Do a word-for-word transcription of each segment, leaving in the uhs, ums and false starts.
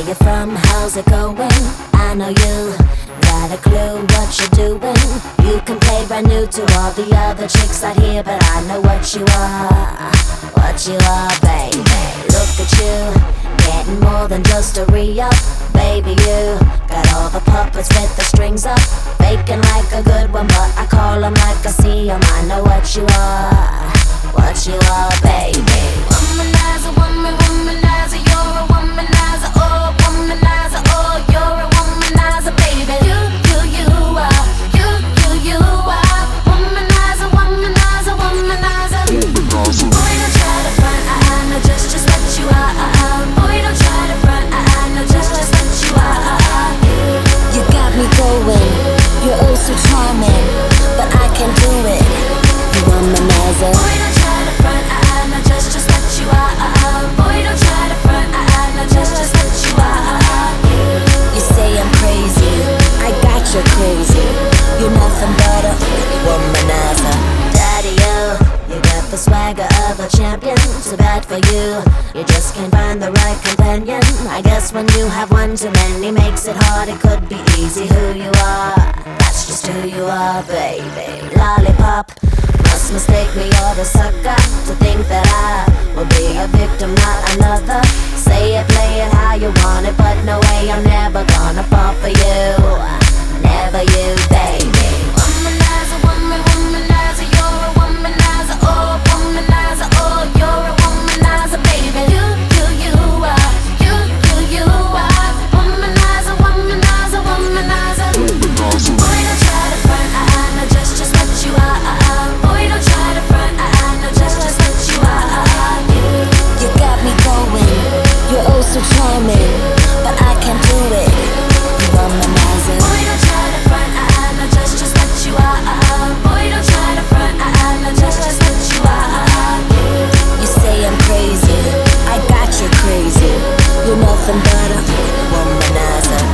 you from? How's it going? I know you got a clue what you're doing. You can play brand new to all the other chicks out here, but I know what you are, what you are, baby. Look at you, getting more than just a re-up. Baby, you got all the puppets with the strings up, faking like a good one, but I call them like I see them. I know what you are, what you are, baby. Womanizer, woman, womanizer, you're a womanizer, oh, womanizer, oh, you're a womanizer, baby. You, you, you are, you, you, you are, womanizer, womanizer, womanizer. Boy, don't try to front, I, I know just, just what you are. Boy, don't try to front, I, I know just, just what you are. You got me going, you're oh so charming, but I can't do it, you womanizer. Boy, don't try to front, I, I know just, just what you are. Boy, don't try to front, I, I know just, just what you are. You say I'm crazy, I got you crazy. You're nothing but a womanizer. Daddy, you, you got the swagger of a champion. Too bad for you, you just can't find the right companion. I guess when you have one too many makes it hard. It could be easy who you are, that's just who you are, baby. Lollipop, must mistake me or the sucker to think that I will be a victim, not another. Say it, play it how you want it, but no way, I'm never gonna fall for you, never you, baby. Womanizer, woman, womanizer, you're a womanizer, oh, womanizer, oh, you're a womanizer, baby. You, you, you are, you, you, you are, womanizer, womanizer, womanizer. Boy, don't try to front, I, I know just, just what you are. Boy, don't try to front, I, I know just, just what you are. You got me going, you're oh so charming, but I can't do it, you womanizer. Boy, don't try to front, I, I know just, just what you are. Boy, don't try to front, I, I know just, just what you are. You say I'm crazy, I got you crazy. You're nothing but a womanizer.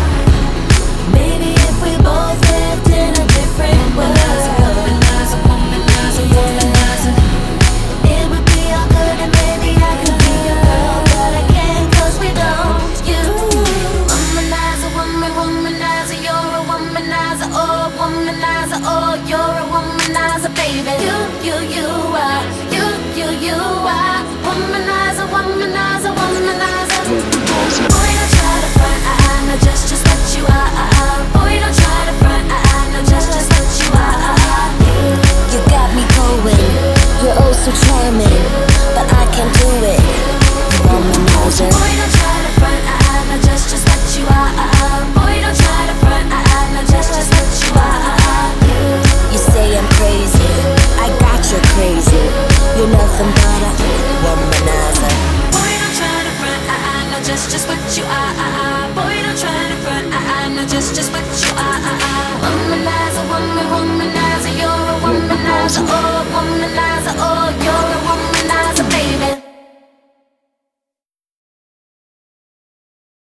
Maybe if we both lived in a different world, womanizer, womanizer, womanizer, it would be all good and maybe I could be a girl, but I can't cause we don't. You, womanizer, woman, womanizer, you're a womanizer, oh, womanizer, oh, you're a womanizer, baby. You, you, you are, you, you, you are, womanizer, womanizer, womanizer. Boy, don't try to front, I, I know just, just what you are. Boy, don't try to front, I, I know just, just what you are. You got me going, you're oh so charming, but I can't do it, you womanizer. Boy, don't try to front, I, I know just, just what you are. Boy, don't try to front, I, I know just, just what you are. You say I'm crazy, I got you crazy. You're nothing but a womanizer. Boy, don't try to front, I, I know just, just what you are. Boy, don't try to front, I, I know just, just what you are. Womanizer, woman, womanizer, you're a womanizer, oh.